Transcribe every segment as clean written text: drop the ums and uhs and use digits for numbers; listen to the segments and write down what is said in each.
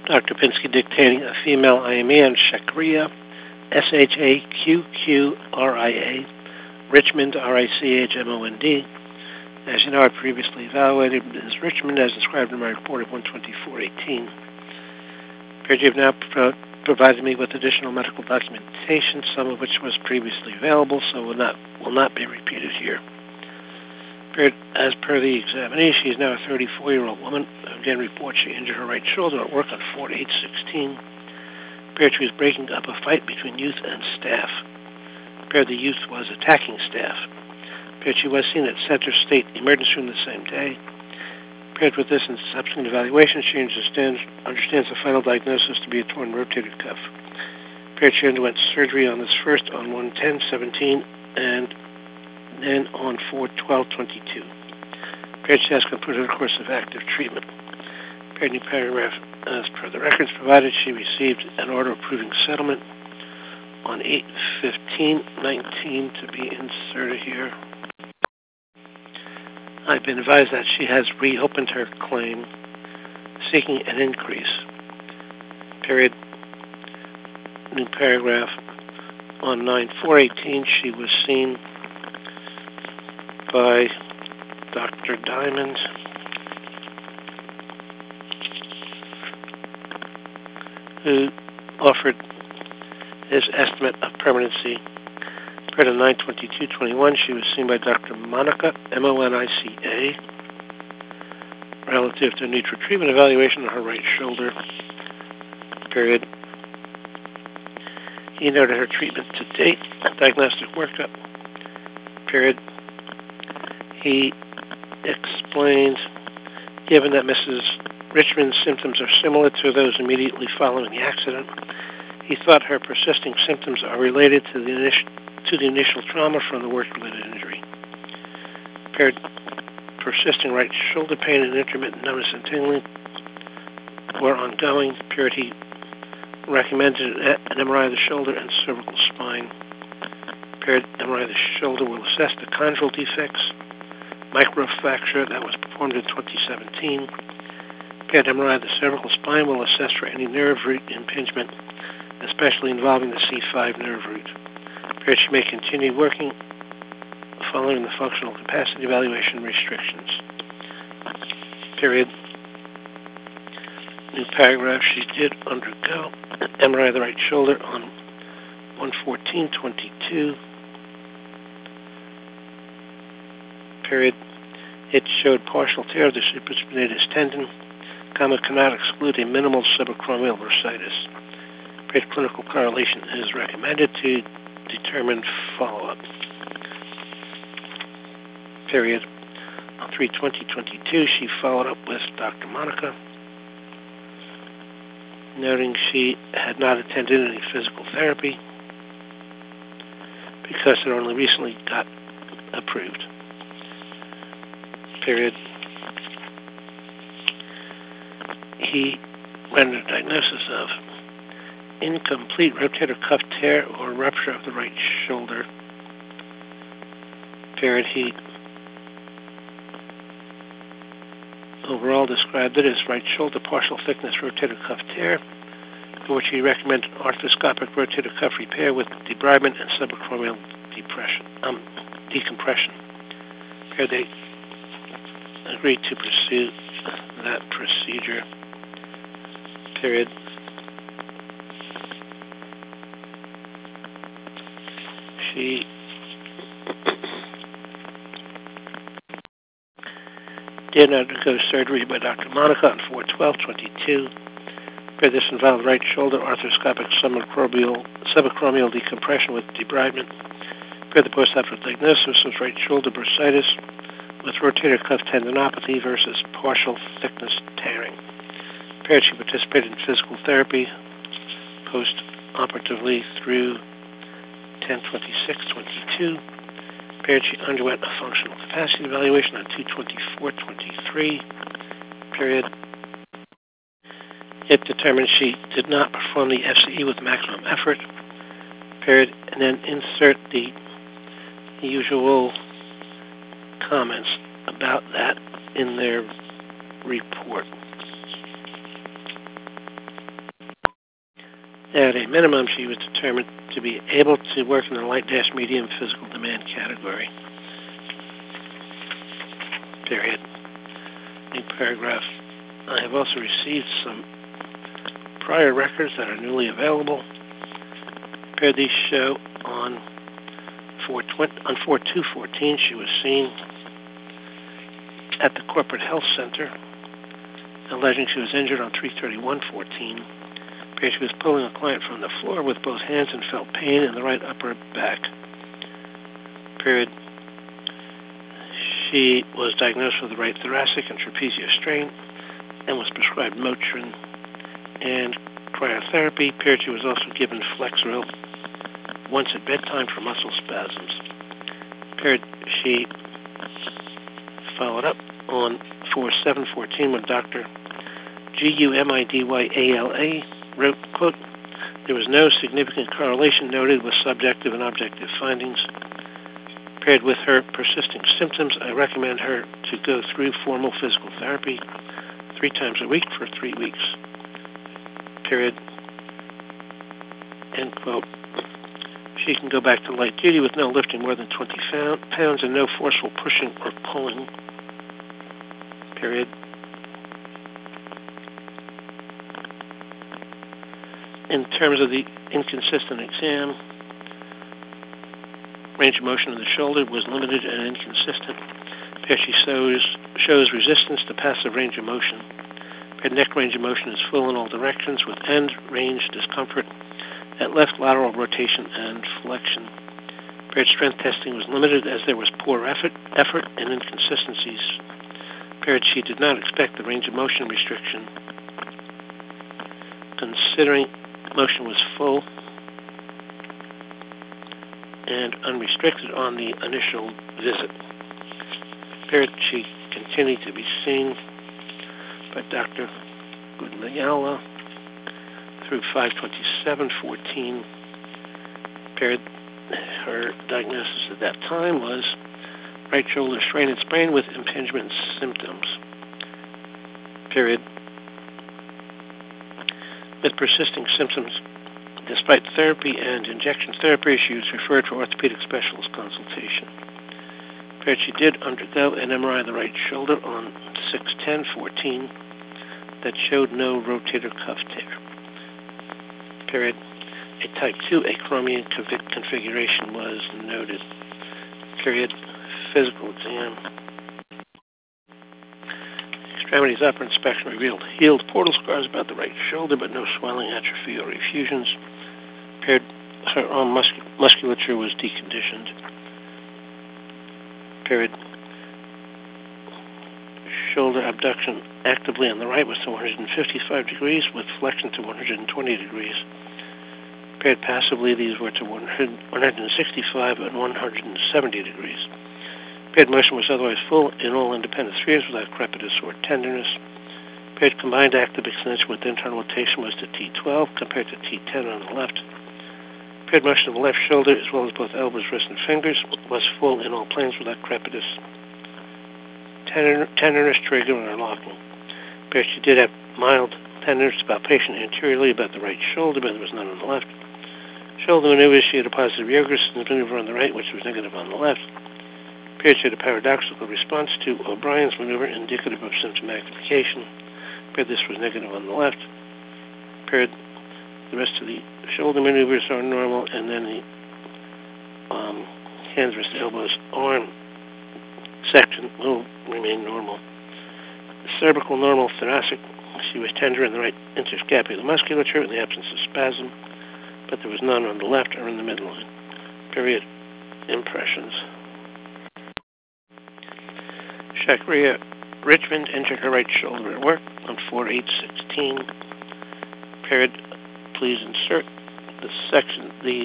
Dr. Pinsky dictating a female IME on Shakria, Shaqqria, Richmond, Richmond. As you know, I previously evaluated Ms. Richmond as described in my report of 12418. You have now provided me with additional medical documentation, some of which was previously available, so will not be repeated here. As per the examinee, she is now a 34-year-old woman who again reports she injured her right shoulder at work on 4/8/16. She was breaking up a fight between youth and staff. The youth was attacking staff. She was seen at Center State Emergency Room the same day. With this and subsequent evaluation, she understands the final diagnosis to be a torn rotator cuff. She underwent surgery on this first on 1/10/17 and then on 4/12/22. She has completed a course of active treatment. New paragraph, as per the records provided, she received an order approving settlement on 8/15/19 to be inserted here. I've been advised that she has reopened her claim, seeking an increase. New paragraph, on 9/4/18, she was seen by Dr. Diamond, who offered his estimate of permanency. On 9/22/21, she was seen by Dr. Monica, Monica, relative to neutral treatment evaluation on her right shoulder. He noted her treatment to date, diagnostic workup. He explained, given that Mrs. Richmond's symptoms are similar to those immediately following the accident, he thought her persisting symptoms are related to the initial trauma from the work-related injury. Persisting right shoulder pain and intermittent numbness and tingling were ongoing. He recommended an MRI of the shoulder and cervical spine. MRI of the shoulder will assess the chondral defects, microfracture that was performed in 2017. MRI of the cervical spine will assess for any nerve root impingement, especially involving the C5 nerve root. She may continue working following the functional capacity evaluation restrictions. New paragraph, she did undergo an MRI of the right shoulder on 1/14/22. It showed partial tear of the supraspinatus tendon, cannot exclude a minimal subacromial bursitis. Clinical correlation is recommended to determine follow-up. On 3/20/22, she followed up with Dr. Monica, noting she had not attended any physical therapy because it only recently got approved. He rendered a diagnosis of incomplete rotator cuff tear or rupture of the right shoulder. He overall described it as right shoulder partial thickness rotator cuff tear, for which he recommended arthroscopic rotator cuff repair with debridement and subacromial decompression. They agreed to pursue that procedure. She did undergo surgery by Dr. Monica on 4/12/22. This involved right shoulder arthroscopic subacromial decompression with debridement. The post-operative diagnosis was right shoulder bursitis with rotator cuff tendinopathy versus partial thickness tearing. She participated in physical therapy post-operatively through 10/26/22. She underwent a functional capacity evaluation on 2/24/23. It determined she did not perform the FCE with maximum effort. And then insert the usual comments about that in their report. At a minimum, she was determined to be able to work in the light-medium physical demand category. Period. New paragraph. I have also received some prior records that are newly available. Period. These show on 4/2/14 she was seen at the Corporate Health Center, alleging she was injured on 3/31/14. She was pulling a client from the floor with both hands and felt pain in the right upper back. Period. She was diagnosed with the right thoracic and trapezius strain and was prescribed Motrin and cryotherapy. Period. She was also given Flexeril once at bedtime for muscle spasms. Period. She followed up on 4/7/14 when Dr. Gumidyala wrote, quote, "There was no significant correlation noted with subjective and objective findings. Paired with her persisting symptoms, I recommend her to go through formal physical therapy 3 times a week for 3 weeks. Period." End quote. She can go back to light duty with no lifting more than 20 pounds and no forceful pushing or pulling. Period. In terms of the inconsistent exam, range of motion of the shoulder was limited and inconsistent. She shows resistance to passive range of motion. Her neck range of motion is full in all directions with end range discomfort at left lateral rotation and flexion. Paired strength testing was limited as there was poor effort and inconsistencies. Paired she did not expect the range of motion restriction, considering motion was full and unrestricted on the initial visit. Paired she continued to be seen by Dr. Gumidyala through 5/27/14. Paired her diagnosis at that time was right shoulder strain and sprain with impingement symptoms. Period. With persisting symptoms, despite therapy and injection therapy, she was referred for orthopedic specialist consultation. Period. She did undergo an MRI of the right shoulder on 6/10/14 that showed no rotator cuff tear. Period. A type 2 acromion configuration was noted. Period. Physical exam. Extremities upper inspection revealed healed portal scars about the right shoulder, but no swelling, atrophy, or effusions. Paired her arm musculature was deconditioned. Period. Shoulder abduction actively on the right was to 155 degrees with flexion to 120 degrees. Paired passively, these were to 165 and 170 degrees. Paired motion was otherwise full in all independent spheres without crepitus or tenderness. Paired combined active extension with internal rotation was to T12 compared to T10 on the left. Paired motion of the left shoulder as well as both elbows, wrists, and fingers was full in all planes without crepitus, tenderness, triggering, or locking. Paired she did have mild tenderness about patient anteriorly about the right shoulder, but there was none on the left. Shoulder maneuvers, she had a positive Yerguson's maneuver on the right, which was negative on the left. Paired she had a paradoxical response to O'Brien's maneuver indicative of symptom magnification. Paired this was negative on the left. Paired the rest of the shoulder maneuvers are normal, and then the hands, wrist, elbows, arm section will remain normal. Cervical normal, thoracic, she was tender in the right interscapular musculature in the absence of spasm, but there was none on the left or in the midline. Period. Impressions. Shakria Richmond injured her right shoulder at work on 4/8/16. Period. Please insert the section, the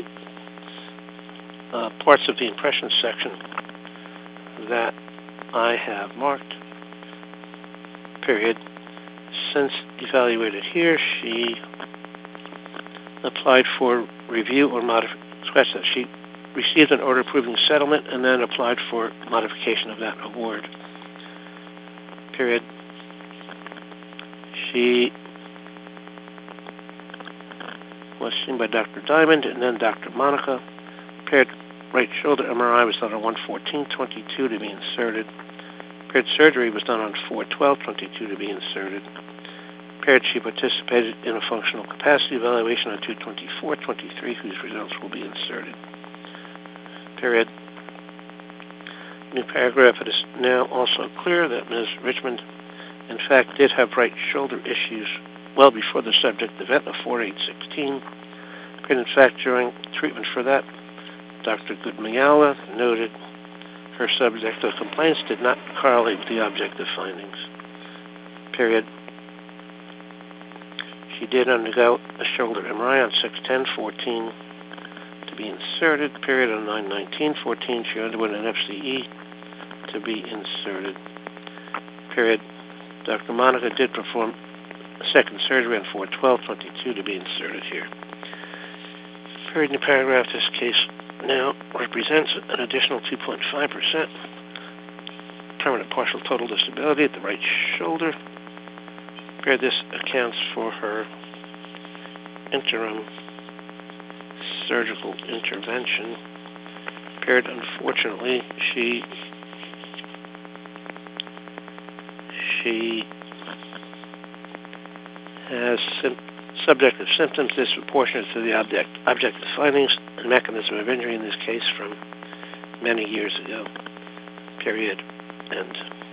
parts of the impression section that I have marked. Period. Since evaluated here, she applied for review or scratch that. She received an order approving settlement and then applied for modification of that award. Period. She was seen by Dr. Diamond and then Dr. Monica. Paired right shoulder MRI was done on 1/14/22 to be inserted. Paired surgery was done on 4/12/22 to be inserted. Paired she participated in a functional capacity evaluation on 2/24/23, whose results will be inserted. Period. New paragraph. It is now also clear that Ms. Richmond, in fact, did have right shoulder issues well before the subject event of 4/8/16. And in fact, during treatment for that, Dr. Goodmayala noted her subjective complaints did not correlate with the objective findings. Period. She did undergo a shoulder MRI on 6/10/14 to be inserted. Period. On 9/19/14, she underwent an FCE to be inserted. Period. Dr. Monica did perform a second surgery on 4/12/22 to be inserted here. Period. In the paragraph, this case now represents an additional 2.5% permanent partial total disability at the right shoulder. Period. This accounts for her interim surgical intervention. Period. Unfortunately, she has subjective symptoms disproportionate to the objective findings and mechanism of injury in this case from many years ago. Period. End.